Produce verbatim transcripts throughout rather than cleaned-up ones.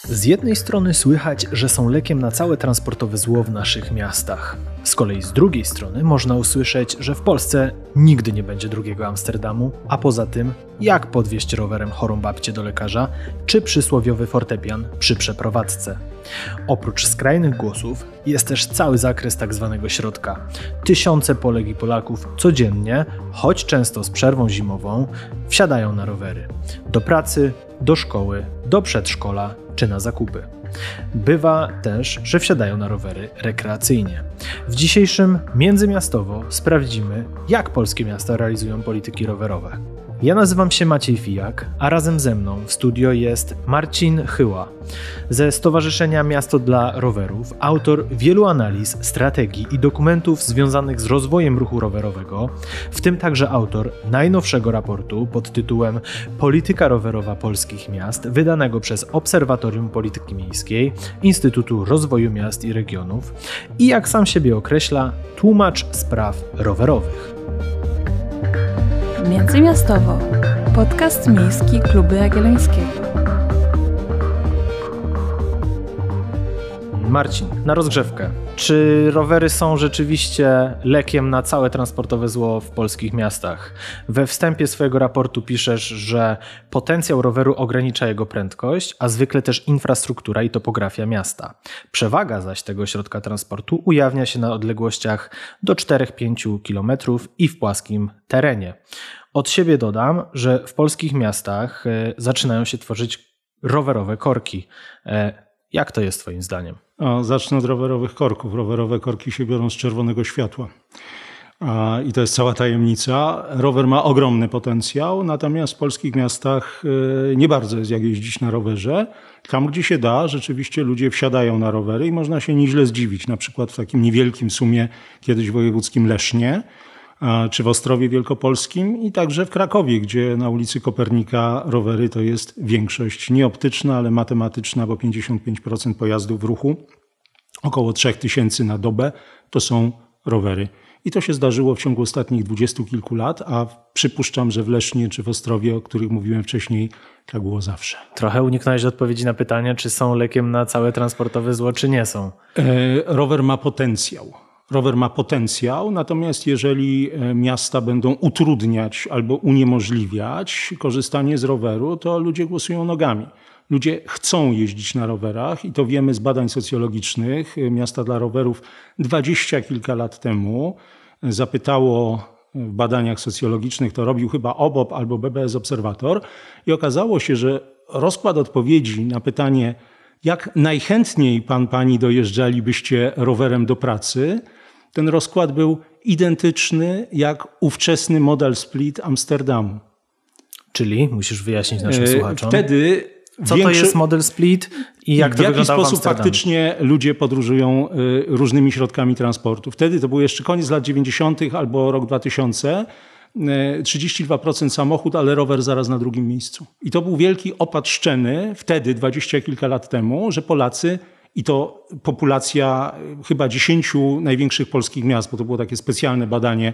Z jednej strony słychać, że są lekiem na całe transportowe zło w naszych miastach. Z kolei z drugiej strony można usłyszeć, że w Polsce nigdy nie będzie drugiego Amsterdamu, a poza tym jak podwieźć rowerem chorą babcię do lekarza, czy przysłowiowy fortepian przy przeprowadzce. Oprócz skrajnych głosów jest też cały zakres tak zwanego środka. Tysiące Polek i Polaków codziennie, choć często z przerwą zimową, wsiadają na rowery. Do pracy, do szkoły, do przedszkola czy na zakupy. Bywa też, że wsiadają na rowery rekreacyjnie. W dzisiejszym Międzymiastowo sprawdzimy, jak polskie miasta realizują polityki rowerowe. Ja nazywam się Maciej Fijak, a razem ze mną w studio jest Marcin Chyła ze Stowarzyszenia Miasto dla Rowerów, autor wielu analiz, strategii i dokumentów związanych z rozwojem ruchu rowerowego, w tym także autor najnowszego raportu pod tytułem Polityka rowerowa polskich miast, wydanego przez Obserwatorium Polityki Miejskiej Instytutu Rozwoju Miast i Regionów i, jak sam siebie określa, tłumacz spraw rowerowych. Międzymiastowo. Podcast miejski Klubu Jagiellońskiego. Marcin, na rozgrzewkę. Czy rowery są rzeczywiście lekiem na całe transportowe zło w polskich miastach? We wstępie swojego raportu piszesz, że potencjał roweru ogranicza jego prędkość, a zwykle też infrastruktura i topografia miasta. Przewaga zaś tego środka transportu ujawnia się na odległościach do cztery do pięciu kilometrów i w płaskim terenie. Od siebie dodam, że w polskich miastach zaczynają się tworzyć rowerowe korki. Jak to jest twoim zdaniem? O, zacznę od rowerowych korków. Rowerowe korki się biorą z czerwonego światła. A, I to jest cała tajemnica. Rower ma ogromny potencjał, natomiast w polskich miastach y, nie bardzo jest jak jeździć na rowerze. Tam, gdzie się da, rzeczywiście ludzie wsiadają na rowery i można się nieźle zdziwić. Na przykład w takim niewielkim w sumie kiedyś wojewódzkim Lesznie, czy w Ostrowie Wielkopolskim i także w Krakowie, gdzie na ulicy Kopernika rowery to jest większość nie optyczna, ale matematyczna, bo pięćdziesiąt pięć procent pojazdów w ruchu, około trzy tysiące na dobę, to są rowery. I to się zdarzyło w ciągu ostatnich dwudziestu kilku lat, a przypuszczam, że w Lesznie czy w Ostrowie, o których mówiłem wcześniej, tak było zawsze. Trochę uniknąłeś odpowiedzi na pytanie, czy są lekiem na całe transportowe zło, czy nie są. E, rower ma potencjał. Rower ma potencjał, natomiast jeżeli miasta będą utrudniać albo uniemożliwiać korzystanie z roweru, to ludzie głosują nogami. Ludzie chcą jeździć na rowerach i to wiemy z badań socjologicznych. Miasta dla rowerów dwadzieścia kilka lat temu zapytało w badaniach socjologicznych, to robił chyba O B O P albo B B S Obserwator i okazało się, że rozkład odpowiedzi na pytanie, jak najchętniej pan, pani dojeżdżalibyście rowerem do pracy, ten rozkład był identyczny jak ówczesny model split Amsterdamu. Czyli musisz wyjaśnić naszym słuchaczom. Wtedy Co większy... to jest model split i jak to w wygląda w jaki sposób faktycznie ludzie podróżują różnymi środkami transportu. Wtedy to był jeszcze koniec lat dziewięćdziesiątych albo rok dwa tysiące. trzydzieści dwa procent samochód, ale rower zaraz na drugim miejscu. I to był wielki opad szczeny wtedy, dwadzieścia kilka lat temu, że Polacy, i to populacja chyba dziesięciu największych polskich miast, bo to było takie specjalne badanie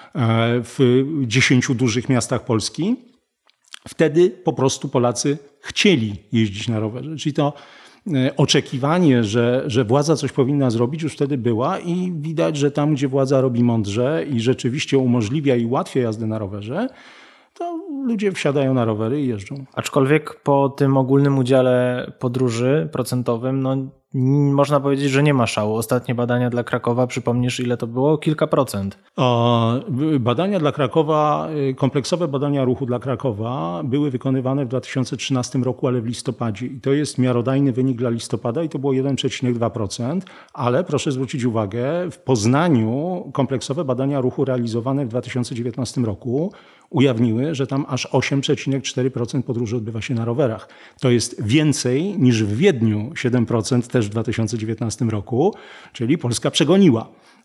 w dziesięciu dużych miastach Polski, wtedy po prostu Polacy chcieli jeździć na rowerze. Czyli to oczekiwanie, że, że władza coś powinna zrobić, już wtedy była i widać, że tam, gdzie władza robi mądrze i rzeczywiście umożliwia i ułatwia jazdę na rowerze, to ludzie wsiadają na rowery i jeżdżą. Aczkolwiek po tym ogólnym udziale podróży procentowym, no można powiedzieć, że nie ma szału. Ostatnie badania dla Krakowa, przypomnisz, ile to było? Kilka procent. O, badania dla Krakowa, kompleksowe badania ruchu dla Krakowa były wykonywane w dwa tysiące trzynastym roku, ale w listopadzie. I to jest miarodajny wynik dla listopada i to było jeden przecinek dwa procent. Ale proszę zwrócić uwagę, w Poznaniu kompleksowe badania ruchu realizowane w dwa tysiące dziewiętnastym roku ujawniły, że tam aż osiem przecinek cztery procent podróży odbywa się na rowerach. To jest więcej niż w Wiedniu, siedem procent też w dwa tysiące dziewiętnastym roku, czyli Polska przegoniła.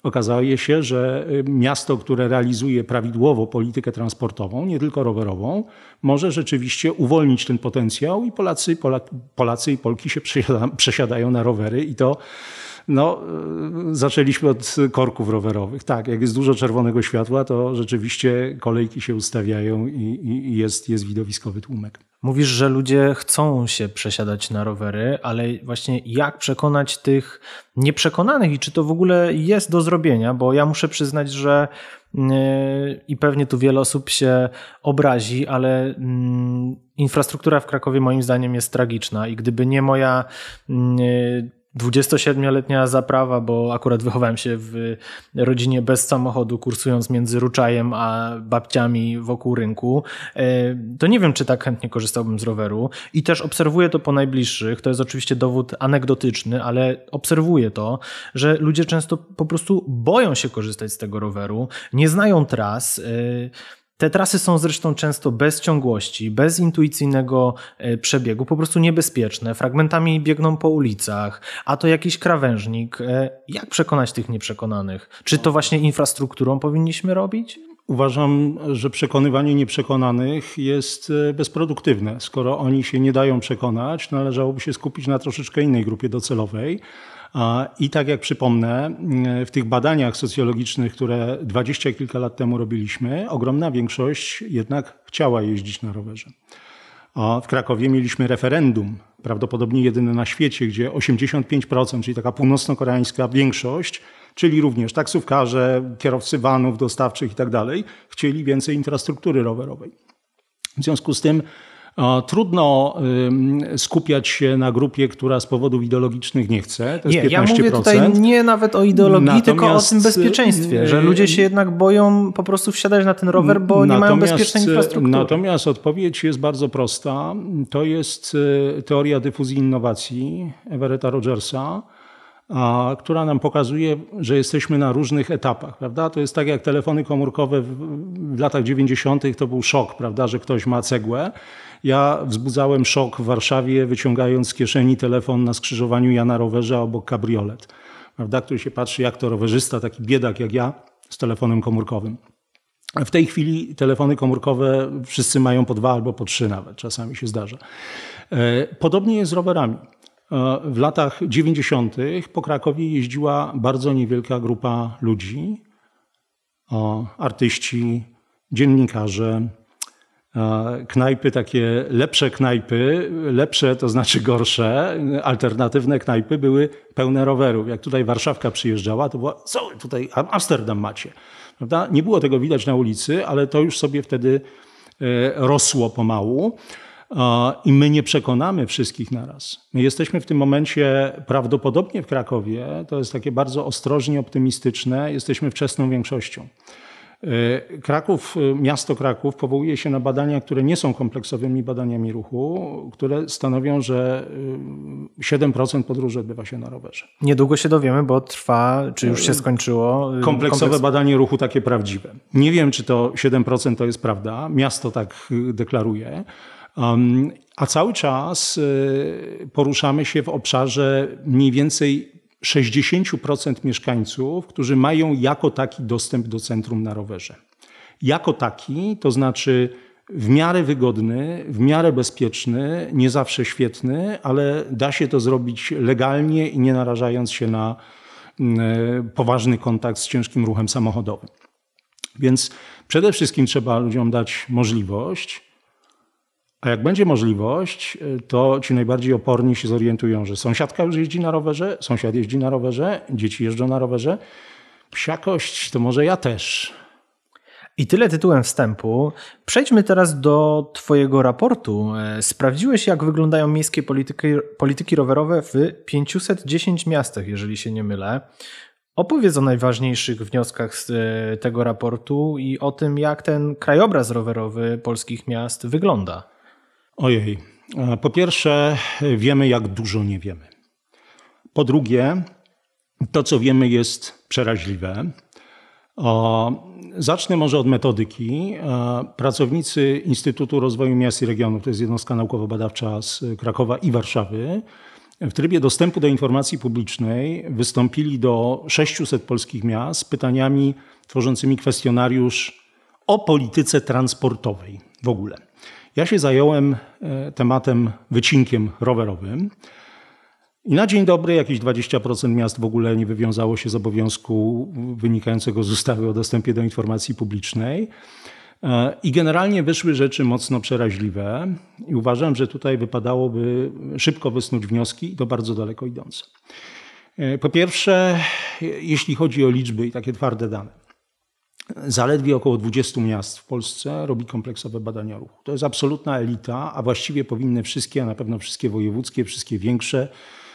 Okazało się, że miasto, które realizuje prawidłowo politykę transportową, nie tylko rowerową, może rzeczywiście uwolnić ten potencjał i Polacy, Polak, Polacy i Polki się przesiada, przesiadają na rowery i to no, zaczęliśmy od korków rowerowych. Tak, jak jest dużo czerwonego światła, to rzeczywiście kolejki się ustawiają i, i jest, jest widowiskowy tłumek. Mówisz, że ludzie chcą się przesiadać na rowery, ale właśnie jak przekonać tych nieprzekonanych i czy to w ogóle jest do zrobienia? Bo ja muszę przyznać, że yy, i pewnie tu wiele osób się obrazi, ale yy, infrastruktura w Krakowie moim zdaniem jest tragiczna i gdyby nie moja yy, dwudziestosiedmioletnia zaprawa, bo akurat wychowałem się w rodzinie bez samochodu, kursując między Ruczajem a babciami wokół rynku, to nie wiem, czy tak chętnie korzystałbym z roweru. I też obserwuję to po najbliższych. To jest oczywiście dowód anegdotyczny, ale obserwuję to, że ludzie często po prostu boją się korzystać z tego roweru, nie znają tras. Te trasy są zresztą często bez ciągłości, bez intuicyjnego przebiegu, po prostu niebezpieczne. Fragmentami biegną po ulicach, a to jakiś krawężnik. Jak przekonać tych nieprzekonanych? Czy to właśnie infrastrukturą powinniśmy robić? Uważam, że przekonywanie nieprzekonanych jest bezproduktywne. Skoro oni się nie dają przekonać, należałoby się skupić na troszeczkę innej grupie docelowej. I tak jak przypomnę, w tych badaniach socjologicznych, które dwadzieścia kilka lat temu robiliśmy, ogromna większość jednak chciała jeździć na rowerze. W Krakowie mieliśmy referendum, prawdopodobnie jedyne na świecie, gdzie osiemdziesiąt pięć procent, czyli taka północno-koreańska większość, czyli również taksówkarze, kierowcy vanów dostawczych i tak dalej, chcieli więcej infrastruktury rowerowej. W związku z tym trudno skupiać się na grupie, która z powodów ideologicznych nie chce. To jest nie, piętnaście procent. Ja mówię tutaj nie nawet o ideologii, Natomiast, tylko o tym bezpieczeństwie, że ludzie się jednak boją po prostu wsiadać na ten rower, bo nie mają bezpiecznej infrastruktury. Natomiast odpowiedź jest bardzo prosta. To jest teoria dyfuzji innowacji Everetta Rogersa, a, która nam pokazuje, że jesteśmy na różnych etapach, prawda? To jest tak jak telefony komórkowe w, w latach dziewięćdziesiątych to był szok, prawda, że ktoś ma cegłę. Ja wzbudzałem szok w Warszawie, wyciągając z kieszeni telefon na skrzyżowaniu ja na rowerze, a obok kabriolet, prawda, który się patrzy jak to rowerzysta, taki biedak jak ja z telefonem komórkowym. W tej chwili telefony komórkowe wszyscy mają po dwa albo po trzy nawet, czasami się zdarza. Podobnie jest z rowerami. W latach dziewięćdziesiątych po Krakowie jeździła bardzo niewielka grupa ludzi, artyści, dziennikarze, knajpy, takie lepsze knajpy, lepsze to znaczy gorsze, alternatywne knajpy były pełne rowerów. Jak tutaj Warszawka przyjeżdżała, to była, co tutaj Amsterdam macie, prawda? Nie było tego widać na ulicy, ale to już sobie wtedy rosło pomału. I my nie przekonamy wszystkich naraz. My jesteśmy w tym momencie prawdopodobnie w Krakowie, to jest takie bardzo ostrożnie optymistyczne, jesteśmy wczesną większością. Kraków, miasto Kraków powołuje się na badania, które nie są kompleksowymi badaniami ruchu, które stanowią, że siedem procent podróży odbywa się na rowerze. Niedługo się dowiemy, bo trwa, czy już się skończyło. Kompleksowe kompleks... badanie ruchu takie prawdziwe. Nie wiem, czy to siedem procent to jest prawda, miasto tak deklaruje. Um, a cały czas y, poruszamy się w obszarze mniej więcej sześćdziesiąt procent mieszkańców, którzy mają jako taki dostęp do centrum na rowerze. Jako taki, to znaczy w miarę wygodny, w miarę bezpieczny, nie zawsze świetny, ale da się to zrobić legalnie i nie narażając się na y, poważny kontakt z ciężkim ruchem samochodowym. Więc przede wszystkim trzeba ludziom dać możliwość. A jak będzie możliwość, to ci najbardziej oporni się zorientują, że sąsiadka już jeździ na rowerze, sąsiad jeździ na rowerze, dzieci jeżdżą na rowerze. Psiakość, to może ja też. I tyle tytułem wstępu. Przejdźmy teraz do twojego raportu. Sprawdziłeś, jak wyglądają miejskie polityki, polityki rowerowe w pięciuset dziesięciu miastach, jeżeli się nie mylę. Opowiedz o najważniejszych wnioskach z tego raportu i o tym, jak ten krajobraz rowerowy polskich miast wygląda. Ojej. Po pierwsze, wiemy, jak dużo nie wiemy. Po drugie, to, co wiemy, jest przeraźliwe. Zacznę może od metodyki. Pracownicy Instytutu Rozwoju Miast i Regionów, to jest jednostka naukowo-badawcza z Krakowa i Warszawy, w trybie dostępu do informacji publicznej wystąpili do sześciuset polskich miast z pytaniami tworzącymi kwestionariusz o polityce transportowej w ogóle. Ja się zająłem tematem, wycinkiem rowerowym i na dzień dobry jakieś dwadzieścia procent miast w ogóle nie wywiązało się z obowiązku wynikającego z ustawy o dostępie do informacji publicznej. I generalnie wyszły rzeczy mocno przeraźliwe i uważam, że tutaj wypadałoby szybko wysnuć wnioski i to bardzo daleko idące. Po pierwsze, jeśli chodzi o liczby i takie twarde dane. Zaledwie około dwudziestu miast w Polsce robi kompleksowe badania ruchu. To jest absolutna elita, a właściwie powinny wszystkie, a na pewno wszystkie wojewódzkie, wszystkie większe.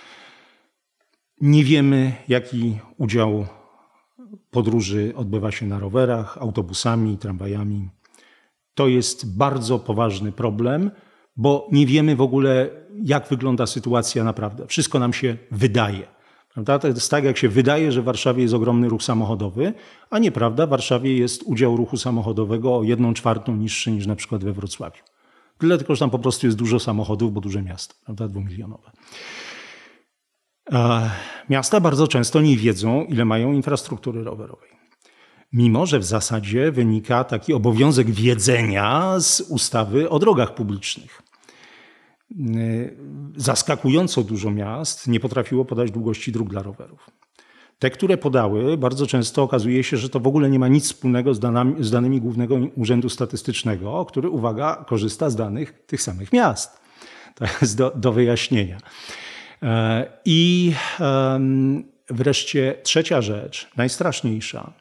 Nie wiemy, jaki udział podróży odbywa się na rowerach, autobusami, tramwajami. To jest bardzo poważny problem, bo nie wiemy w ogóle, jak wygląda sytuacja naprawdę. Wszystko nam się wydaje. Prawda? To jest tak, jak się wydaje, że w Warszawie jest ogromny ruch samochodowy, a nieprawda, w Warszawie jest udział ruchu samochodowego o jedną czwartą niższy niż na przykład we Wrocławiu. Tyle tylko, że tam po prostu jest dużo samochodów, bo duże miasto, prawda, dwumilionowe. Miasta bardzo często nie wiedzą, ile mają infrastruktury rowerowej. Mimo że w zasadzie wynika taki obowiązek wiedzenia z ustawy o drogach publicznych. Zaskakująco dużo miast nie potrafiło podać długości dróg dla rowerów. Te, które podały, bardzo często okazuje się, że to w ogóle nie ma nic wspólnego z, danami, z danymi Głównego Urzędu Statystycznego, który, uwaga, korzysta z danych tych samych miast. To jest do, do wyjaśnienia. I wreszcie trzecia rzecz, najstraszniejsza.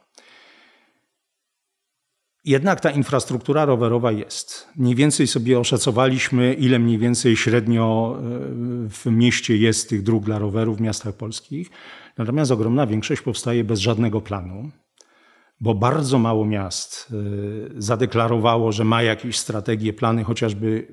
Jednak ta infrastruktura rowerowa jest. Mniej więcej sobie oszacowaliśmy, ile mniej więcej średnio w mieście jest tych dróg dla rowerów w miastach polskich. Natomiast ogromna większość powstaje bez żadnego planu, bo bardzo mało miast zadeklarowało, że ma jakieś strategie, plany, chociażby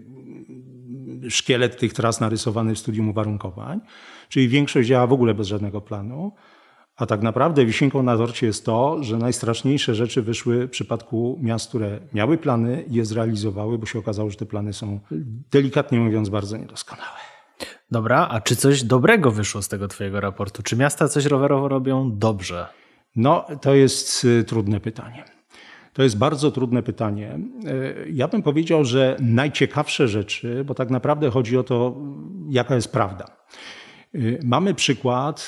szkielet tych tras narysowany w studium uwarunkowań. Czyli większość działa w ogóle bez żadnego planu. A tak naprawdę wisienką na torcie jest to, że najstraszniejsze rzeczy wyszły w przypadku miast, które miały plany i je zrealizowały, bo się okazało, że te plany są, delikatnie mówiąc, bardzo niedoskonałe. Dobra, a czy coś dobrego wyszło z tego twojego raportu? Czy miasta coś rowerowo robią dobrze? No, to jest trudne pytanie. To jest bardzo trudne pytanie. Ja bym powiedział, że najciekawsze rzeczy, bo tak naprawdę chodzi o to, jaka jest prawda. Mamy przykład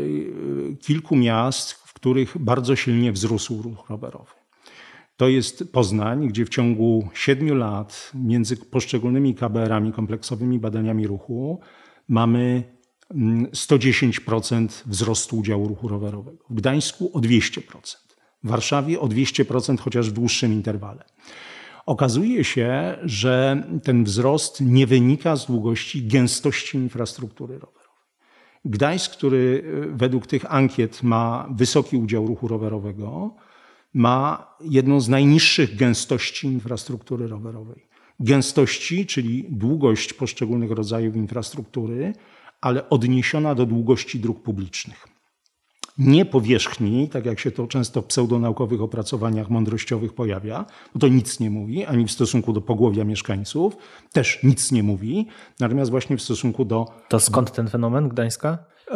kilku miast, w których bardzo silnie wzrósł ruch rowerowy. To jest Poznań, gdzie w ciągu siedmiu lat między poszczególnymi K B R-ami, kompleksowymi badaniami ruchu, mamy sto dziesięć procent wzrostu udziału ruchu rowerowego. W Gdańsku o dwieście procent. W Warszawie o dwieście procent, chociaż w dłuższym interwale. Okazuje się, że ten wzrost nie wynika z długości, gęstości infrastruktury rowerowej. Gdańsk, który według tych ankiet ma wysoki udział ruchu rowerowego, ma jedną z najniższych gęstości infrastruktury rowerowej. Gęstości, czyli długość poszczególnych rodzajów infrastruktury, ale odniesiona do długości dróg publicznych. Nie powierzchni, tak jak się to często w pseudonaukowych opracowaniach mądrościowych pojawia, bo to nic nie mówi, ani w stosunku do pogłowia mieszkańców, też nic nie mówi, natomiast właśnie w stosunku do... To skąd ten fenomen Gdańska?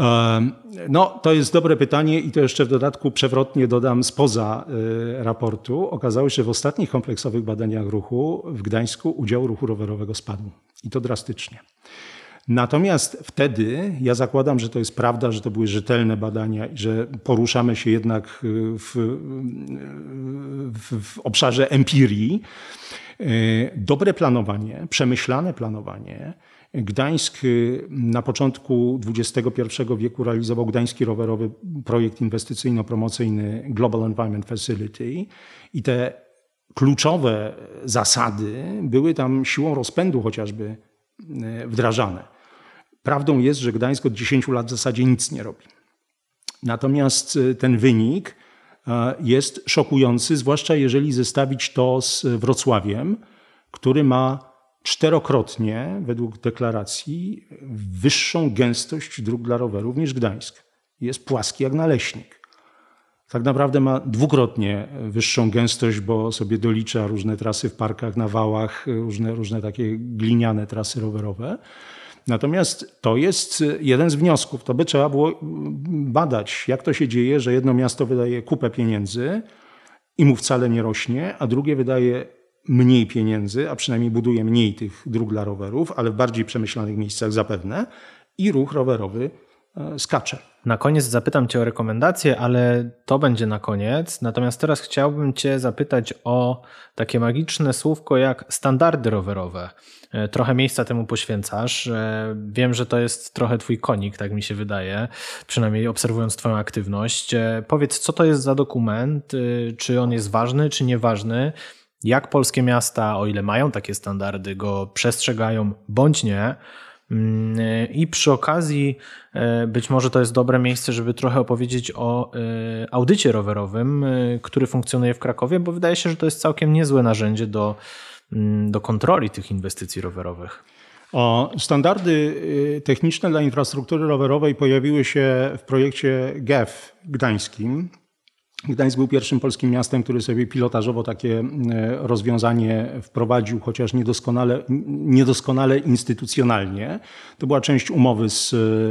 No, to jest dobre pytanie i to jeszcze w dodatku przewrotnie dodam spoza raportu. Okazało się, że w ostatnich kompleksowych badaniach ruchu w Gdańsku udział ruchu rowerowego spadł i to drastycznie. Natomiast wtedy, ja zakładam, że to jest prawda, że to były rzetelne badania i że poruszamy się jednak w, w, w obszarze empirii. Dobre planowanie, przemyślane planowanie. Gdańsk na początku dwudziestego pierwszego wieku realizował Gdański Rowerowy Projekt Inwestycyjno-Promocyjny Global Environment Facility i te kluczowe zasady były tam siłą rozpędu chociażby wdrażane. Prawdą jest, że Gdańsk od dziesięciu lat w zasadzie nic nie robi. Natomiast ten wynik jest szokujący, zwłaszcza jeżeli zestawić to z Wrocławiem, który ma czterokrotnie, według deklaracji, wyższą gęstość dróg dla rowerów niż Gdańsk. Jest płaski jak naleśnik. Tak naprawdę ma dwukrotnie wyższą gęstość, bo sobie dolicza różne trasy w parkach, na wałach, różne, różne takie gliniane trasy rowerowe. Natomiast to jest jeden z wniosków. To by trzeba było badać, jak to się dzieje, że jedno miasto wydaje kupę pieniędzy i mu wcale nie rośnie, a drugie wydaje mniej pieniędzy, a przynajmniej buduje mniej tych dróg dla rowerów, ale w bardziej przemyślanych miejscach zapewne, i ruch rowerowy skacze. Na koniec zapytam Cię o rekomendacje, ale to będzie na koniec. Natomiast teraz chciałbym Cię zapytać o takie magiczne słówko jak standardy rowerowe. Trochę miejsca temu poświęcasz. Wiem, że to jest trochę Twój konik, tak mi się wydaje, przynajmniej obserwując Twoją aktywność. Powiedz, co to jest za dokument, czy on jest ważny, czy nieważny? Jak polskie miasta, o ile mają takie standardy, go przestrzegają bądź nie? I przy okazji być może to jest dobre miejsce, żeby trochę opowiedzieć o audycie rowerowym, który funkcjonuje w Krakowie, bo wydaje się, że to jest całkiem niezłe narzędzie do, do kontroli tych inwestycji rowerowych. O, standardy techniczne dla infrastruktury rowerowej pojawiły się w projekcie G E F gdańskim. Gdańsk był pierwszym polskim miastem, który sobie pilotażowo takie rozwiązanie wprowadził, chociaż niedoskonale, niedoskonale instytucjonalnie. To była część umowy z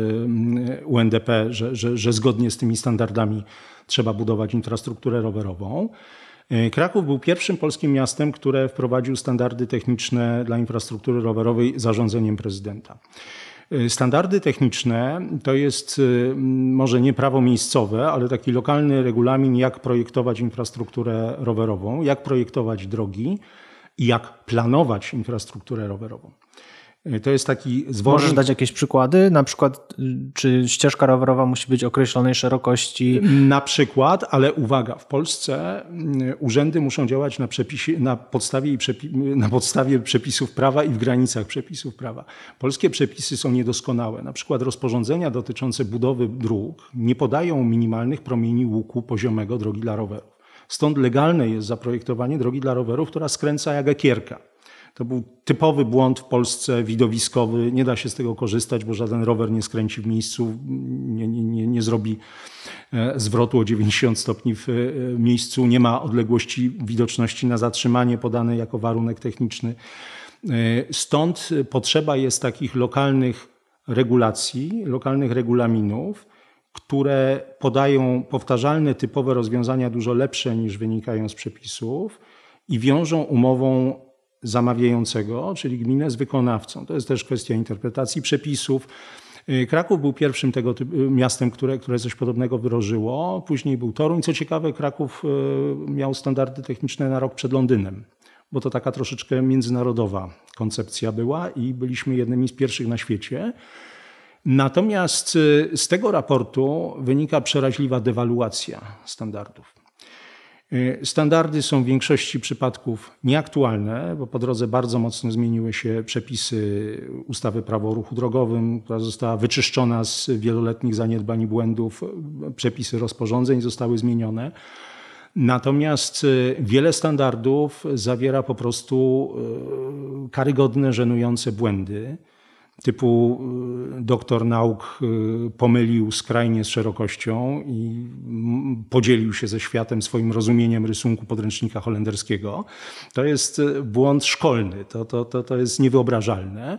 U N D P, że, że, że zgodnie z tymi standardami trzeba budować infrastrukturę rowerową. Kraków był pierwszym polskim miastem, które wprowadził standardy techniczne dla infrastruktury rowerowej zarządzeniem prezydenta. Standardy techniczne to jest może nie prawo miejscowe, ale taki lokalny regulamin, jak projektować infrastrukturę rowerową, jak projektować drogi i jak planować infrastrukturę rowerową. To jest taki zwornik. Możesz dać jakieś przykłady? Na przykład, czy ścieżka rowerowa musi być określonej szerokości? Na przykład, ale uwaga, w Polsce urzędy muszą działać na, przepisie, na, podstawie i przepi- na podstawie przepisów prawa i w granicach przepisów prawa. Polskie przepisy są niedoskonałe. Na przykład rozporządzenia dotyczące budowy dróg nie podają minimalnych promieni łuku poziomego drogi dla rowerów. Stąd legalne jest zaprojektowanie drogi dla rowerów, która skręca jak ekierka. To był typowy błąd w Polsce widowiskowy. Nie da się z tego korzystać, bo żaden rower nie skręci w miejscu, nie, nie, nie, nie zrobi zwrotu o dziewięćdziesiąt stopni w miejscu. Nie ma odległości widoczności na zatrzymanie podanej jako warunek techniczny. Stąd potrzeba jest takich lokalnych regulacji, lokalnych regulaminów, które podają powtarzalne, typowe rozwiązania dużo lepsze niż wynikają z przepisów i wiążą umową zamawiającego, czyli gminę, z wykonawcą. To jest też kwestia interpretacji przepisów. Kraków był pierwszym tego typu miastem, które, które coś podobnego wdrożyło. Później był Toruń. Co ciekawe, Kraków miał standardy techniczne na rok przed Londynem, bo to taka troszeczkę międzynarodowa koncepcja była i byliśmy jednymi z pierwszych na świecie. Natomiast z tego raportu wynika przeraźliwa dewaluacja standardów. Standardy są w większości przypadków nieaktualne, bo po drodze bardzo mocno zmieniły się przepisy ustawy Prawo o ruchu drogowym, która została wyczyszczona z wieloletnich zaniedbań i błędów. Przepisy rozporządzeń zostały zmienione. Natomiast wiele standardów zawiera po prostu karygodne, żenujące błędy. Typu doktor nauk pomylił skrajnie z szerokością i podzielił się ze światem swoim rozumieniem rysunku podręcznika holenderskiego. To jest błąd szkolny, to, to, to, to jest niewyobrażalne.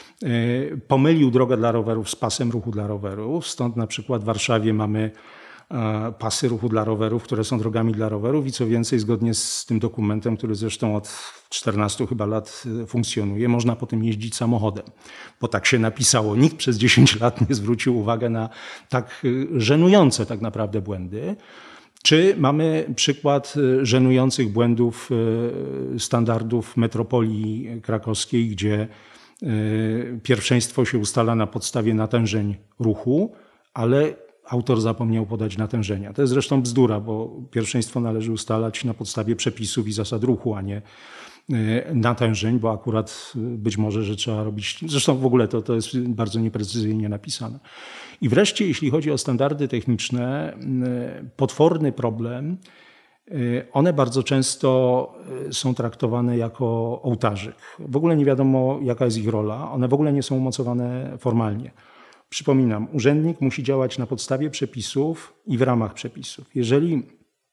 Pomylił drogę dla rowerów z pasem ruchu dla rowerów, stąd na przykład w Warszawie mamy pasy ruchu dla rowerów, które są drogami dla rowerów i co więcej, zgodnie z tym dokumentem, który zresztą od czternastu chyba lat funkcjonuje, można po tym jeździć samochodem, bo tak się napisało. Nikt przez dziesięć lat nie zwrócił uwagi na tak żenujące tak naprawdę błędy. Czy mamy przykład żenujących błędów standardów metropolii krakowskiej, gdzie pierwszeństwo się ustala na podstawie natężeń ruchu, ale autor zapomniał podać natężenia. To jest zresztą bzdura, bo pierwszeństwo należy ustalać na podstawie przepisów i zasad ruchu, a nie natężeń, bo akurat być może, że trzeba robić... Zresztą w ogóle to, to jest bardzo nieprecyzyjnie napisane. I wreszcie, jeśli chodzi o standardy techniczne, potworny problem. One bardzo często są traktowane jako ołtarzyk. W ogóle nie wiadomo, jaka jest ich rola. One w ogóle nie są umocowane formalnie. Przypominam, urzędnik musi działać na podstawie przepisów i w ramach przepisów. Jeżeli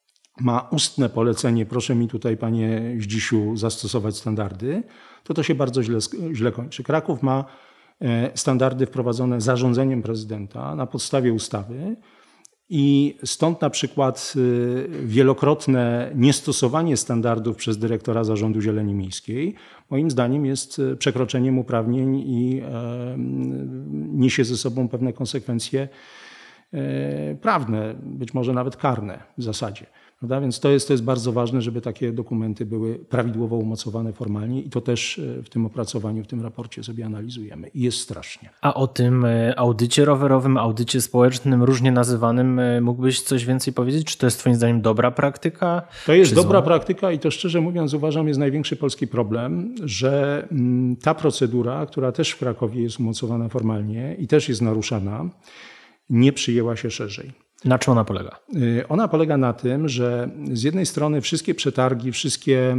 ma ustne polecenie, proszę mi tutaj, panie Zdzisiu, zastosować standardy, to to się bardzo źle, źle kończy. Kraków ma standardy wprowadzone zarządzeniem prezydenta na podstawie ustawy. I stąd na przykład wielokrotne niestosowanie standardów przez dyrektora Zarządu Zieleni Miejskiej moim zdaniem jest przekroczeniem uprawnień i niesie ze sobą pewne konsekwencje prawne, być może nawet karne w zasadzie. Prawda? Więc to jest, to jest bardzo ważne, żeby takie dokumenty były prawidłowo umocowane formalnie i to też w tym opracowaniu, w tym raporcie sobie analizujemy. I jest strasznie. A o tym audycie rowerowym, audycie społecznym, różnie nazywanym, mógłbyś coś więcej powiedzieć? Czy to jest twoim zdaniem dobra praktyka? To jest dobra zła? praktyka i to szczerze mówiąc uważam jest największy polski problem, że ta procedura, która też w Krakowie jest umocowana formalnie i też jest naruszana, nie przyjęła się szerzej. Na czym ona polega? Ona polega na tym, że z jednej strony wszystkie przetargi, wszystkie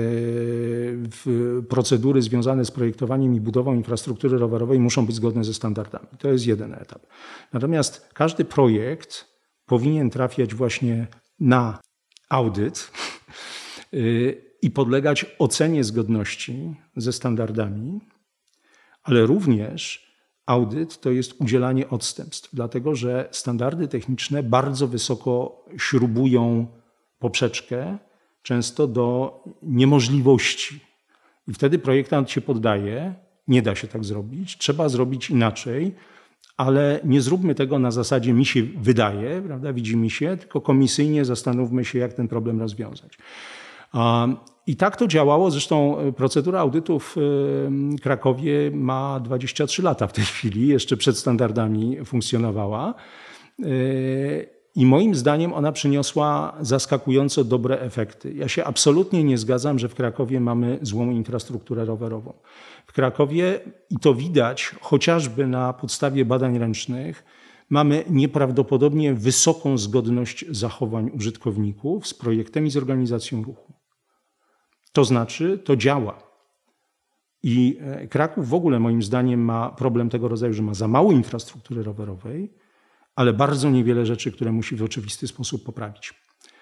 procedury związane z projektowaniem i budową infrastruktury rowerowej muszą być zgodne ze standardami. To jest jeden etap. Natomiast każdy projekt powinien trafiać właśnie na audyt i podlegać ocenie zgodności ze standardami, ale również audyt to jest udzielanie odstępstw, dlatego że standardy techniczne bardzo wysoko śrubują poprzeczkę, często do niemożliwości. I wtedy projektant się poddaje, nie da się tak zrobić, trzeba zrobić inaczej, ale nie zróbmy tego na zasadzie mi się wydaje, prawda, widzi mi się, tylko komisyjnie zastanówmy się, jak ten problem rozwiązać. I tak to działało. Zresztą procedura audytu w Krakowie ma dwadzieścia trzy lata w tej chwili, jeszcze przed standardami funkcjonowała. I moim zdaniem ona przyniosła zaskakująco dobre efekty. Ja się absolutnie nie zgadzam, że w Krakowie mamy złą infrastrukturę rowerową. W Krakowie, i to widać chociażby na podstawie badań ręcznych, mamy nieprawdopodobnie wysoką zgodność zachowań użytkowników z projektem i z organizacją ruchu. To znaczy, to działa. I Kraków w ogóle moim zdaniem ma problem tego rodzaju, że ma za mało infrastruktury rowerowej, ale bardzo niewiele rzeczy, które musi w oczywisty sposób poprawić.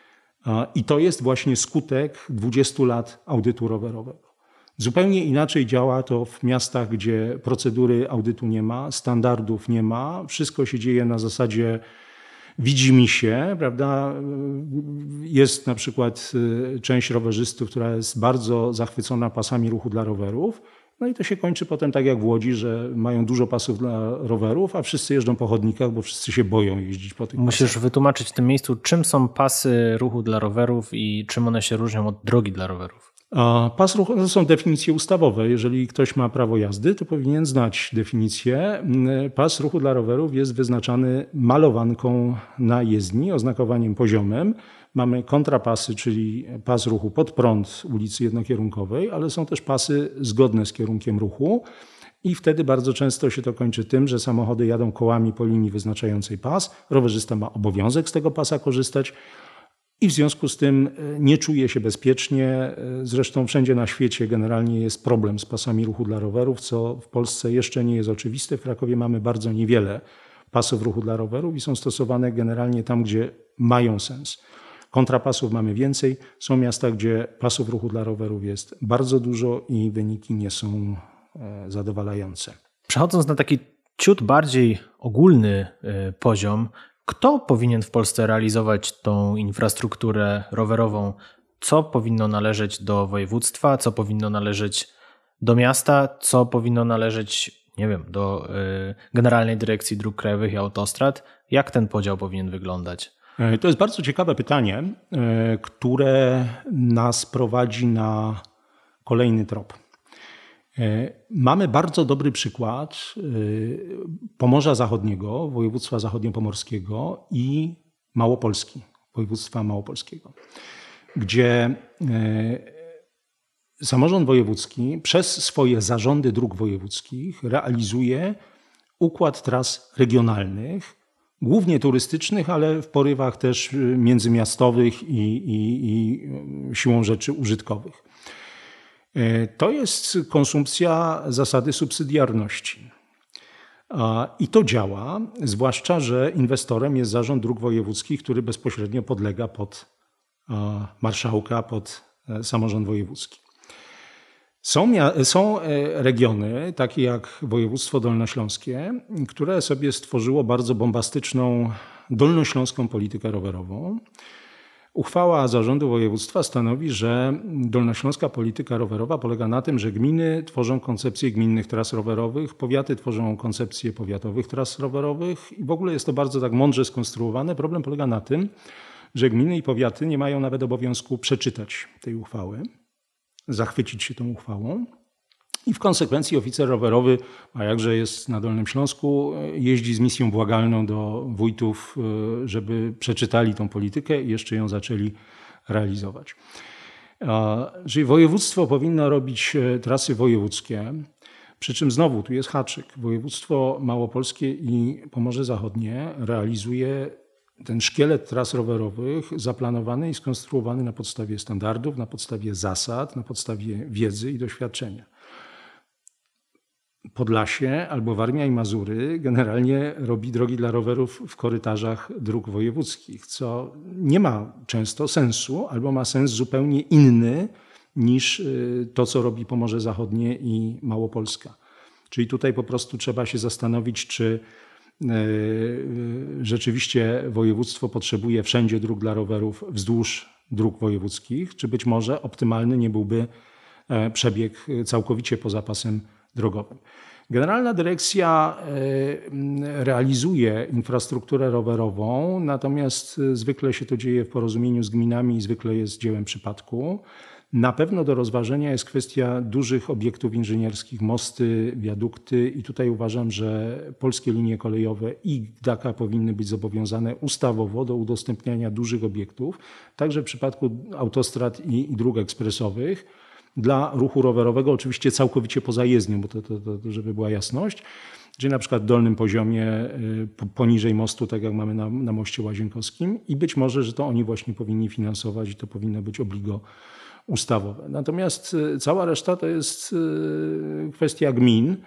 I to jest właśnie skutek dwudziestu lat audytu rowerowego. Zupełnie inaczej działa to w miastach, gdzie procedury audytu nie ma, standardów nie ma, wszystko się dzieje na zasadzie widzi mi się, prawda? Jest na przykład część rowerzystów, która jest bardzo zachwycona pasami ruchu dla rowerów. No i to się kończy potem tak jak w Łodzi, że mają dużo pasów dla rowerów, a wszyscy jeżdżą po chodnikach, bo wszyscy się boją jeździć po tych Musisz pasach. wytłumaczyć w tym miejscu, czym są pasy ruchu dla rowerów i czym one się różnią od drogi dla rowerów. A pas ruchu to są definicje ustawowe. Jeżeli ktoś ma prawo jazdy, to powinien znać definicję. Pas ruchu dla rowerów jest wyznaczany malowanką na jezdni, oznakowaniem poziomem. Mamy kontrapasy, czyli pas ruchu pod prąd ulicy jednokierunkowej, ale są też pasy zgodne z kierunkiem ruchu. I wtedy bardzo często się to kończy tym, że samochody jadą kołami po linii wyznaczającej pas. Rowerzysta ma obowiązek z tego pasa korzystać. I w związku z tym nie czuje się bezpiecznie. Zresztą wszędzie na świecie generalnie jest problem z pasami ruchu dla rowerów, co w Polsce jeszcze nie jest oczywiste. W Krakowie mamy bardzo niewiele pasów ruchu dla rowerów i są stosowane generalnie tam, gdzie mają sens. Kontrapasów mamy więcej. Są miasta, gdzie pasów ruchu dla rowerów jest bardzo dużo i wyniki nie są zadowalające. Przechodząc na taki ciut bardziej ogólny poziom, kto powinien w Polsce realizować tą infrastrukturę rowerową? Co powinno należeć do województwa? Co powinno należeć do miasta? Co powinno należeć, nie wiem, do y, Generalnej Dyrekcji Dróg Krajowych i Autostrad? Jak ten podział powinien wyglądać? To jest bardzo ciekawe pytanie, które nas prowadzi na kolejny trop. Mamy bardzo dobry przykład Pomorza Zachodniego, województwa zachodniopomorskiego i Małopolski, województwa małopolskiego, gdzie samorząd wojewódzki przez swoje zarządy dróg wojewódzkich realizuje układ tras regionalnych, głównie turystycznych, ale w porywach też międzymiastowych i, i, i siłą rzeczy użytkowych. To jest konsumpcja zasady subsydiarności. I to działa, zwłaszcza że inwestorem jest Zarząd Dróg Wojewódzkich, który bezpośrednio podlega pod marszałka, pod samorząd wojewódzki. Są, są regiony, takie jak województwo dolnośląskie, które sobie stworzyło bardzo bombastyczną dolnośląską politykę rowerową. Uchwała zarządu województwa stanowi, że dolnośląska polityka rowerowa polega na tym, że gminy tworzą koncepcje gminnych tras rowerowych, powiaty tworzą koncepcje powiatowych tras rowerowych i w ogóle jest to bardzo tak mądrze skonstruowane. Problem polega na tym, że gminy i powiaty nie mają nawet obowiązku przeczytać tej uchwały, zachwycić się tą uchwałą i w konsekwencji oficer rowerowy, a jakże jest na Dolnym Śląsku, jeździ z misją błagalną do wójtów, żeby przeczytali tą politykę i jeszcze ją zaczęli realizować. Czyli województwo powinno robić trasy wojewódzkie, przy czym znowu tu jest haczyk. Województwo małopolskie i Pomorze Zachodnie realizuje ten szkielet tras rowerowych zaplanowany i skonstruowany na podstawie standardów, na podstawie zasad, na podstawie wiedzy i doświadczenia. Podlasie albo Warmia i Mazury generalnie robi drogi dla rowerów w korytarzach dróg wojewódzkich, co nie ma często sensu albo ma sens zupełnie inny niż to, co robi Pomorze Zachodnie i Małopolska. Czyli tutaj po prostu trzeba się zastanowić, czy rzeczywiście województwo potrzebuje wszędzie dróg dla rowerów wzdłuż dróg wojewódzkich, czy być może optymalny nie byłby przebieg całkowicie poza pasem drogowym. Generalna Dyrekcja realizuje infrastrukturę rowerową, natomiast zwykle się to dzieje w porozumieniu z gminami i zwykle jest dziełem przypadku. Na pewno do rozważenia jest kwestia dużych obiektów inżynierskich, mosty, wiadukty i tutaj uważam, że polskie linie kolejowe i GDDKiA powinny być zobowiązane ustawowo do udostępniania dużych obiektów, także w przypadku autostrad i, i dróg ekspresowych dla ruchu rowerowego, oczywiście całkowicie poza jezdnią, bo to, to, to żeby była jasność, czyli na przykład w dolnym poziomie poniżej mostu, tak jak mamy na, na moście Łazienkowskim i być może, że to oni właśnie powinni finansować i to powinno być obligo ustawowe. Natomiast cała reszta to jest kwestia gmin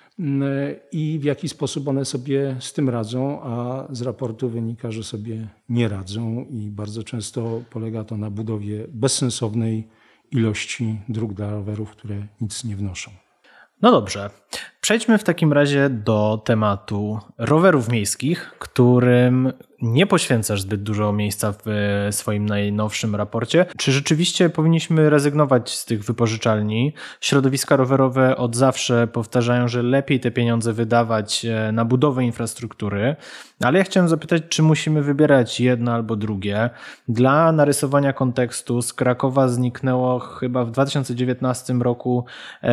i w jaki sposób one sobie z tym radzą, a z raportu wynika, że sobie nie radzą i bardzo często polega to na budowie bezsensownej ilości dróg dla rowerów, które nic nie wnoszą. No dobrze, przejdźmy w takim razie do tematu rowerów miejskich, którym nie poświęcasz zbyt dużo miejsca w swoim najnowszym raporcie. Czy rzeczywiście powinniśmy rezygnować z tych wypożyczalni? Środowiska rowerowe od zawsze powtarzają, że lepiej te pieniądze wydawać na budowę infrastruktury, ale ja chciałem zapytać, czy musimy wybierać jedno albo drugie. Dla narysowania kontekstu z Krakowa zniknęło chyba w dwa tysiące dziewiętnastym roku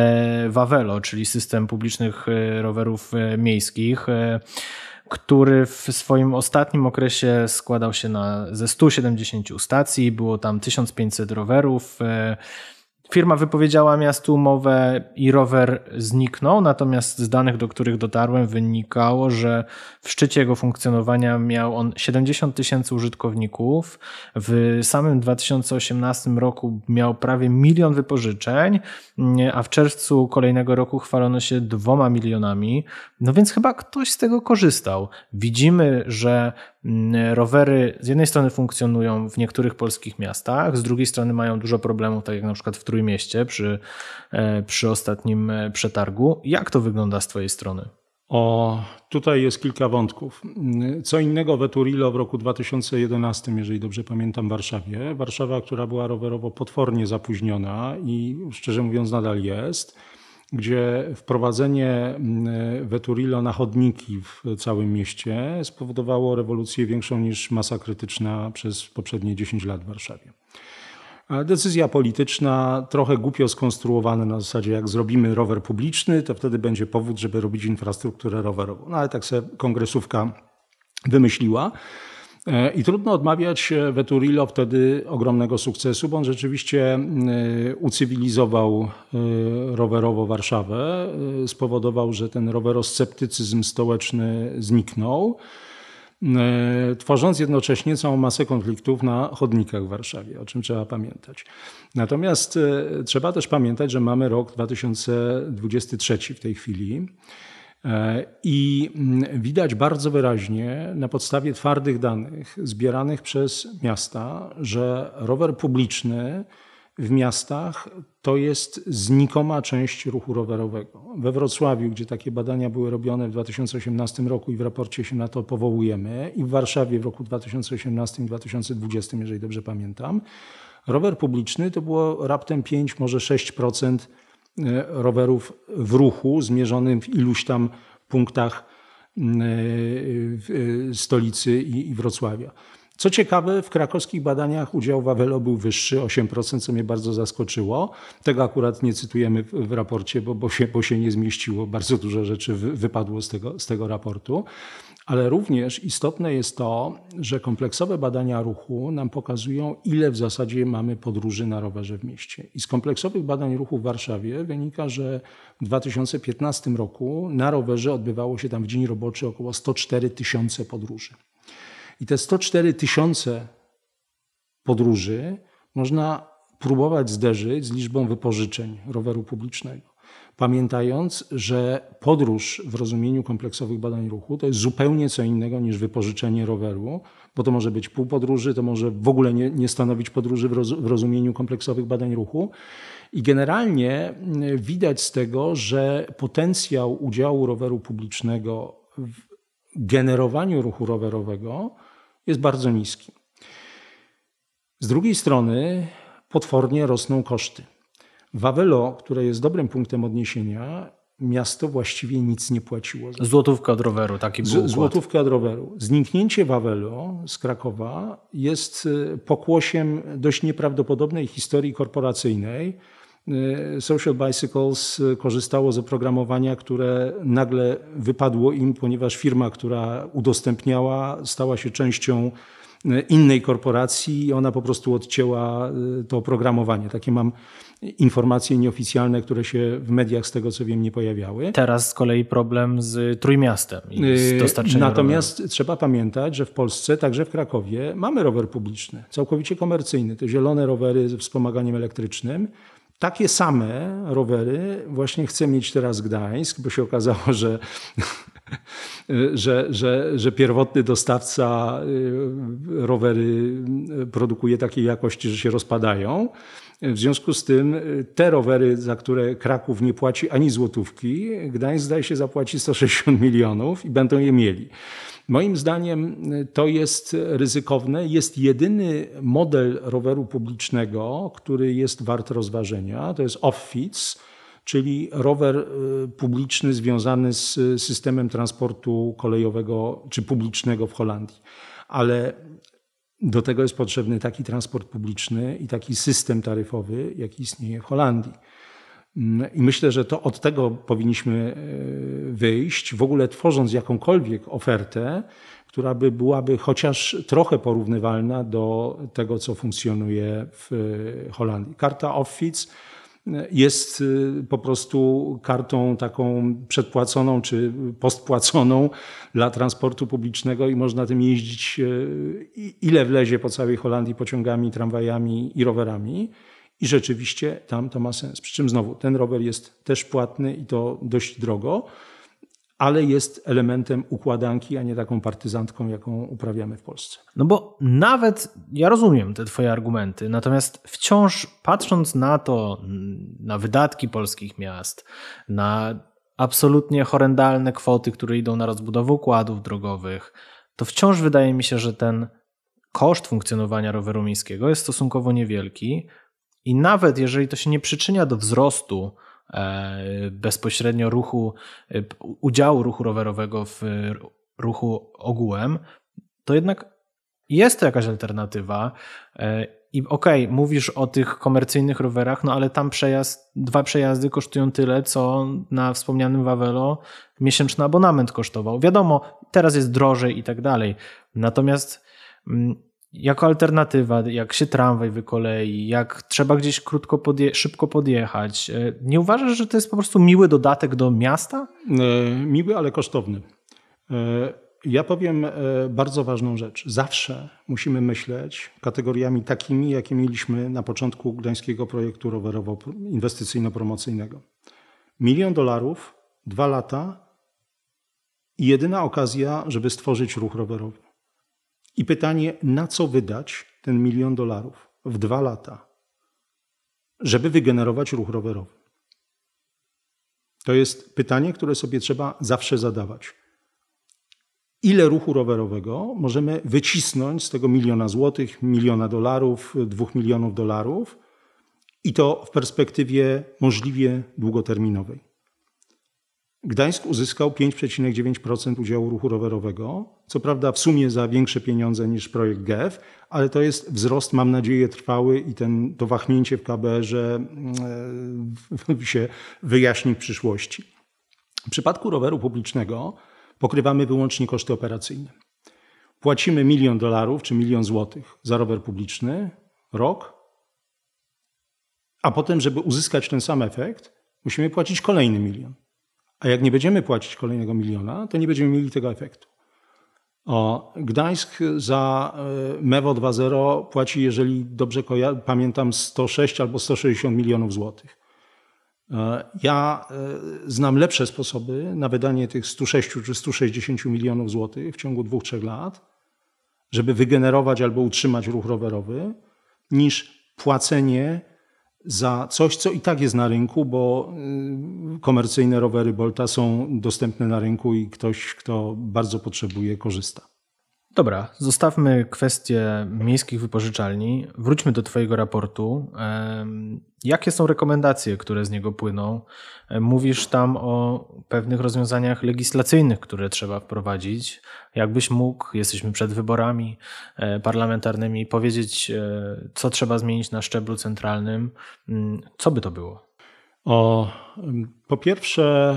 Wawelo, czyli system publicznych rowerów miejskich, który w swoim ostatnim okresie składał się na, ze stu siedemdziesięciu stacji, było tam tysiąc pięćset rowerów. Firma wypowiedziała miastu umowę i rower zniknął, natomiast z danych, do których dotarłem, wynikało, że w szczycie jego funkcjonowania miał on siedemdziesiąt tysięcy użytkowników. W samym dwa tysiące osiemnastym roku miał prawie milion wypożyczeń, a w czerwcu kolejnego roku chwalono się dwoma milionami. No więc chyba ktoś z tego korzystał. Widzimy, że rowery z jednej strony funkcjonują w niektórych polskich miastach, z drugiej strony mają dużo problemów, tak jak na przykład w Trójmieście przy, przy ostatnim przetargu. Jak to wygląda z twojej strony? O, tutaj jest kilka wątków. Co innego Veturillo w roku dwa tysiące jedenastym, jeżeli dobrze pamiętam, w Warszawie. Warszawa, która była rowerowo potwornie zapóźniona i szczerze mówiąc nadal jest, gdzie wprowadzenie Veturillo na chodniki w całym mieście spowodowało rewolucję większą niż masa krytyczna przez poprzednie dziesięć lat w Warszawie. Decyzja polityczna, trochę głupio skonstruowana na zasadzie, jak zrobimy rower publiczny, to wtedy będzie powód, żeby robić infrastrukturę rowerową. No ale tak sobie kongresówka wymyśliła. I trudno odmawiać Veturillo wtedy ogromnego sukcesu, bo on rzeczywiście ucywilizował rowerowo Warszawę, spowodował, że ten rowerosceptycyzm stołeczny zniknął, tworząc jednocześnie całą masę konfliktów na chodnikach w Warszawie, o czym trzeba pamiętać. Natomiast trzeba też pamiętać, że mamy rok dwa tysiące dwudziesty trzeci w tej chwili i widać bardzo wyraźnie na podstawie twardych danych zbieranych przez miasta, że rower publiczny w miastach to jest znikoma część ruchu rowerowego. We Wrocławiu, gdzie takie badania były robione w dwa tysiące osiemnastym roku i w raporcie się na to powołujemy, i w Warszawie w roku dwa tysiące osiemnastym i dwa tysiące dwudziestym, jeżeli dobrze pamiętam, rower publiczny to było raptem pięć, może sześć procent rowerów w ruchu zmierzonym w iluś tam punktach stolicy i Wrocławia. Co ciekawe, w krakowskich badaniach udział Wawelo był wyższy, osiem procent, co mnie bardzo zaskoczyło. Tego akurat nie cytujemy w raporcie, bo, bo, się, bo się nie zmieściło. Bardzo dużo rzeczy wypadło z tego, z tego raportu. Ale również istotne jest to, że kompleksowe badania ruchu nam pokazują, ile w zasadzie mamy podróży na rowerze w mieście. I z kompleksowych badań ruchu w Warszawie wynika, że w dwa tysiące piętnastym roku na rowerze odbywało się tam w dzień roboczy około sto cztery tysiące podróży. I te sto cztery tysiące podróży można próbować zderzyć z liczbą wypożyczeń roweru publicznego. Pamiętając, że podróż w rozumieniu kompleksowych badań ruchu to jest zupełnie co innego niż wypożyczenie roweru, bo to może być pół podróży, to może w ogóle nie, nie stanowić podróży w, roz, w rozumieniu kompleksowych badań ruchu. I generalnie widać z tego, że potencjał udziału roweru publicznego w generowaniu ruchu rowerowego jest bardzo niski. Z drugiej strony potwornie rosną koszty. Wawelo, które jest dobrym punktem odniesienia, miasto właściwie nic nie płaciło. Za Złotówka od roweru, taki był układ. Złotówka od roweru. Zniknięcie Wawelo z Krakowa jest pokłosiem dość nieprawdopodobnej historii korporacyjnej. Social Bicycles korzystało z oprogramowania, które nagle wypadło im, ponieważ firma, która udostępniała, stała się częścią innej korporacji i ona po prostu odcięła to oprogramowanie. Takie mam informacje nieoficjalne, które się w mediach, z tego co wiem, nie pojawiały. Teraz z kolei problem z Trójmiastem i z dostarczeniem Natomiast roweru. Trzeba pamiętać, że w Polsce, także w Krakowie, mamy rower publiczny, całkowicie komercyjny. Te zielone rowery z wspomaganiem elektrycznym. Takie same rowery właśnie chce mieć teraz Gdańsk, bo się okazało, że, że, że, że pierwotny dostawca rowery produkuje takiej jakości, że się rozpadają. W związku z tym te rowery, za które Kraków nie płaci ani złotówki, Gdańsk zdaje się zapłaci sto sześćdziesiąt milionów i będą je mieli. Moim zdaniem to jest ryzykowne. Jest jedyny model roweru publicznego, który jest wart rozważenia. To jest off-fits, czyli rower publiczny związany z systemem transportu kolejowego czy publicznego w Holandii. Ale do tego jest potrzebny taki transport publiczny i taki system taryfowy, jaki istnieje w Holandii. I myślę, że to od tego powinniśmy wyjść, w ogóle tworząc jakąkolwiek ofertę, która by byłaby chociaż trochę porównywalna do tego, co funkcjonuje w Holandii. Karta off-fits jest po prostu kartą taką przedpłaconą czy postpłaconą dla transportu publicznego i można tym jeździć ile wlezie po całej Holandii pociągami, tramwajami i rowerami. I rzeczywiście tam to ma sens. Przy czym znowu ten rower jest też płatny i to dość drogo, ale jest elementem układanki, a nie taką partyzantką, jaką uprawiamy w Polsce. No bo nawet, ja rozumiem te twoje argumenty, natomiast wciąż patrząc na to, na wydatki polskich miast, na absolutnie horrendalne kwoty, które idą na rozbudowę układów drogowych, to wciąż wydaje mi się, że ten koszt funkcjonowania roweru miejskiego jest stosunkowo niewielki i nawet jeżeli to się nie przyczynia do wzrostu bezpośrednio ruchu, udziału ruchu rowerowego w ruchu ogółem, to jednak jest to jakaś alternatywa. I okej, okay, mówisz o tych komercyjnych rowerach, no ale tam przejazd, dwa przejazdy kosztują tyle, co na wspomnianym Wawelo miesięczny abonament kosztował. Wiadomo, teraz jest drożej i tak dalej. Natomiast jako alternatywa, jak się tramwaj wykolei, jak trzeba gdzieś krótko podje- szybko podjechać, nie uważasz, że to jest po prostu miły dodatek do miasta? Miły, ale kosztowny. Ja powiem bardzo ważną rzecz. Zawsze musimy myśleć kategoriami takimi, jakie mieliśmy na początku gdańskiego projektu rowerowo-inwestycyjno-promocyjnego. Milion dolarów, dwa lata i jedyna okazja, żeby stworzyć ruch rowerowy. I pytanie, na co wydać ten milion dolarów w dwa lata? żeby wygenerować ruch rowerowy? To jest pytanie, które sobie trzeba zawsze zadawać. Ile ruchu rowerowego możemy wycisnąć z tego miliona złotych, miliona dolarów, dwóch milionów dolarów i to w perspektywie możliwie długoterminowej? Gdańsk uzyskał pięć przecinek dziewięć procent udziału ruchu rowerowego, co prawda w sumie za większe pieniądze niż projekt G E F, ale to jest wzrost, mam nadzieję, trwały i ten, to wahnięcie w K B R-ze się wyjaśni w przyszłości. W przypadku roweru publicznego pokrywamy wyłącznie koszty operacyjne. Płacimy milion dolarów czy milion złotych za rower publiczny rok, a potem, żeby uzyskać ten sam efekt, musimy płacić kolejny milion. A jak nie będziemy płacić kolejnego miliona, to nie będziemy mieli tego efektu. O, Gdańsk za Mewo dwa zero płaci, jeżeli dobrze pamiętam, sto sześć albo sto sześćdziesiąt milionów złotych. Ja znam lepsze sposoby na wydanie tych stu sześciu czy stu sześćdziesięciu milionów złotych w ciągu dwóch, trzech lat, żeby wygenerować albo utrzymać ruch rowerowy, niż płacenie za coś, co i tak jest na rynku, bo komercyjne rowery Bolta są dostępne na rynku i ktoś, kto bardzo potrzebuje, korzysta. Dobra, zostawmy kwestię miejskich wypożyczalni. Wróćmy do Twojego raportu. Jakie są rekomendacje, które z niego płyną? Mówisz tam o pewnych rozwiązaniach legislacyjnych, które trzeba wprowadzić. Jakbyś mógł, jesteśmy przed wyborami parlamentarnymi, powiedzieć, co trzeba zmienić na szczeblu centralnym? Co by to było? O, po pierwsze,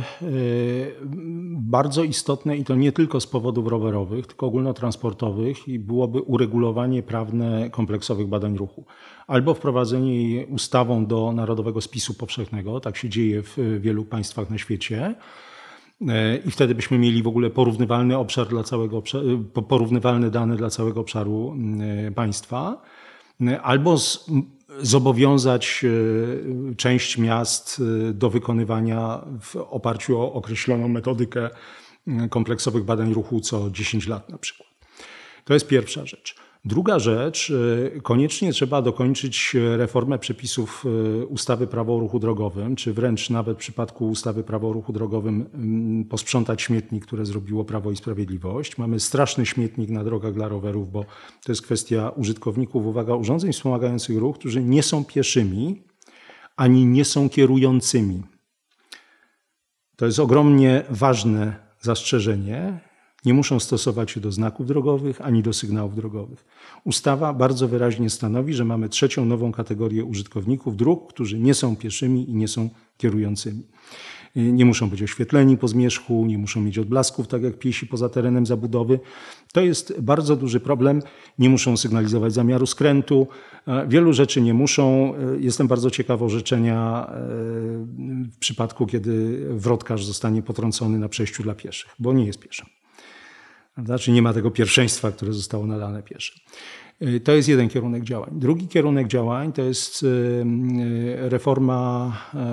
bardzo istotne, i to nie tylko z powodów rowerowych, tylko ogólnotransportowych, i byłoby uregulowanie prawne kompleksowych badań ruchu. Albo wprowadzenie jej ustawą do Narodowego Spisu Powszechnego, tak się dzieje w wielu państwach na świecie, i wtedy byśmy mieli w ogóle porównywalny obszar dla całego, porównywalne dane dla całego obszaru państwa, albo z, zobowiązać część miast do wykonywania w oparciu o określoną metodykę kompleksowych badań ruchu co dziesięć lat na przykład. To jest pierwsza rzecz. Druga rzecz, koniecznie trzeba dokończyć reformę przepisów ustawy Prawo o ruchu drogowym, czy wręcz nawet w przypadku ustawy Prawo o ruchu drogowym posprzątać śmietnik, które zrobiło Prawo i Sprawiedliwość. Mamy straszny śmietnik na drogach dla rowerów, bo to jest kwestia użytkowników, uwaga, urządzeń wspomagających ruch, którzy nie są pieszymi, ani nie są kierującymi. To jest ogromnie ważne zastrzeżenie. Nie muszą stosować się do znaków drogowych ani do sygnałów drogowych. Ustawa bardzo wyraźnie stanowi, że mamy trzecią nową kategorię użytkowników dróg, którzy nie są pieszymi i nie są kierującymi. Nie muszą być oświetleni po zmierzchu, nie muszą mieć odblasków, tak jak piesi poza terenem zabudowy. To jest bardzo duży problem. Nie muszą sygnalizować zamiaru skrętu. Wielu rzeczy nie muszą. Jestem bardzo ciekaw orzeczenia w przypadku, kiedy wrotkarz zostanie potrącony na przejściu dla pieszych, bo nie jest pieszym. Znaczy nie ma tego pierwszeństwa, które zostało nadane pieszym. To jest jeden kierunek działań. Drugi kierunek działań to jest reforma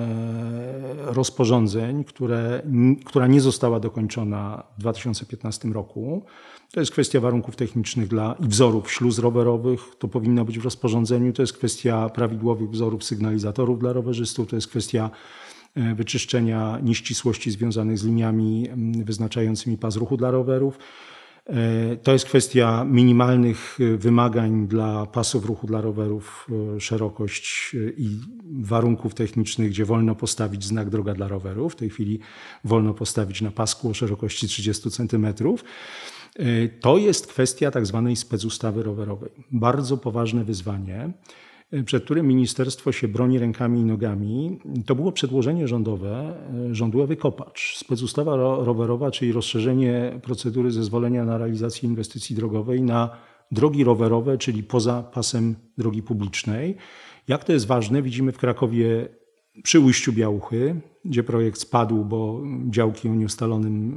rozporządzeń, które, która nie została dokończona w dwa tysiące piętnastym roku. To jest kwestia warunków technicznych dla i wzorów śluz rowerowych. To powinno być w rozporządzeniu. To jest kwestia prawidłowych wzorów sygnalizatorów dla rowerzystów. To jest kwestia wyczyszczenia nieścisłości związanych z liniami wyznaczającymi pas ruchu dla rowerów. To jest kwestia minimalnych wymagań dla pasów ruchu dla rowerów, szerokość i warunków technicznych, gdzie wolno postawić znak droga dla rowerów. W tej chwili wolno postawić na pasku o szerokości trzydzieści centymetrów. To jest kwestia tak zwanej specustawy rowerowej. Bardzo poważne wyzwanie, przed którym ministerstwo się broni rękami i nogami. To było przedłożenie rządowe, rządowy kopacz. Specustawa rowerowa, czyli rozszerzenie procedury zezwolenia na realizację inwestycji drogowej na drogi rowerowe, czyli poza pasem drogi publicznej. Jak to jest ważne, widzimy w Krakowie przy ujściu Białuchy, gdzie projekt spadł, bo działki o nieustalonym,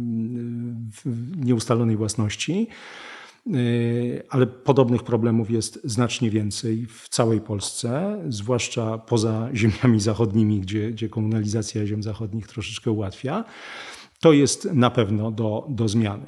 nieustalonej własności. Ale podobnych problemów jest znacznie więcej w całej Polsce, zwłaszcza poza ziemiami zachodnimi, gdzie, gdzie komunalizacja ziem zachodnich troszeczkę ułatwia. To jest na pewno do, do zmiany.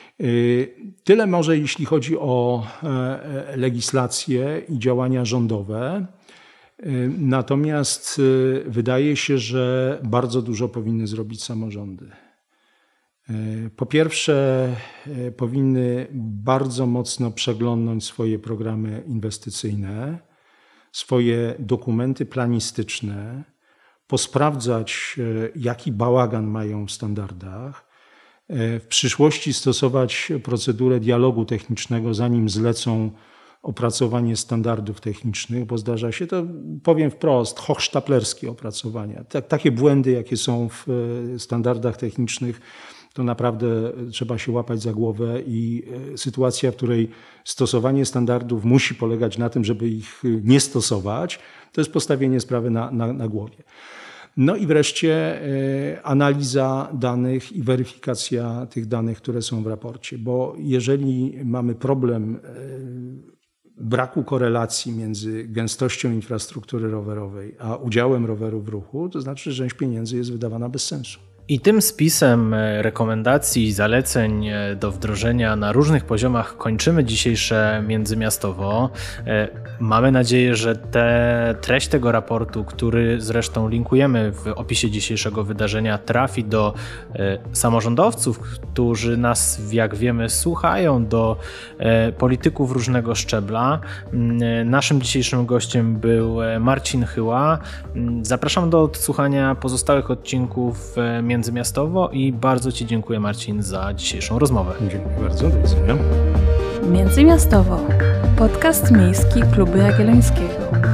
Tyle może, jeśli chodzi o legislację i działania rządowe. Natomiast wydaje się, że bardzo dużo powinny zrobić samorządy. Po pierwsze, powinny bardzo mocno przeglądnąć swoje programy inwestycyjne, swoje dokumenty planistyczne, posprawdzać, jaki bałagan mają w standardach, w przyszłości stosować procedurę dialogu technicznego, zanim zlecą opracowanie standardów technicznych, bo zdarza się to, powiem wprost, hochsztaplerskie opracowania. Tak, takie błędy, jakie są w standardach technicznych, to naprawdę trzeba się łapać za głowę i sytuacja, w której stosowanie standardów musi polegać na tym, żeby ich nie stosować, to jest postawienie sprawy na, na, na głowie. No i wreszcie analiza danych i weryfikacja tych danych, które są w raporcie, bo jeżeli mamy problem braku korelacji między gęstością infrastruktury rowerowej a udziałem rowerów w ruchu, to znaczy, że część pieniędzy jest wydawana bez sensu. I tym spisem rekomendacji i zaleceń do wdrożenia na różnych poziomach kończymy dzisiejsze Międzymiastowo. Mamy nadzieję, że te, treść tego raportu, który zresztą linkujemy w opisie dzisiejszego wydarzenia, trafi do samorządowców, którzy nas, jak wiemy, słuchają, do polityków różnego szczebla. Naszym dzisiejszym gościem był Marcin Chyła. Zapraszam do odsłuchania pozostałych odcinków Międzymiastowo i bardzo Ci dziękuję, Marcin, za dzisiejszą rozmowę. Dziękuję bardzo, do widzenia. Międzymiastowo. Podcast miejski Klubu Jagiellońskiego.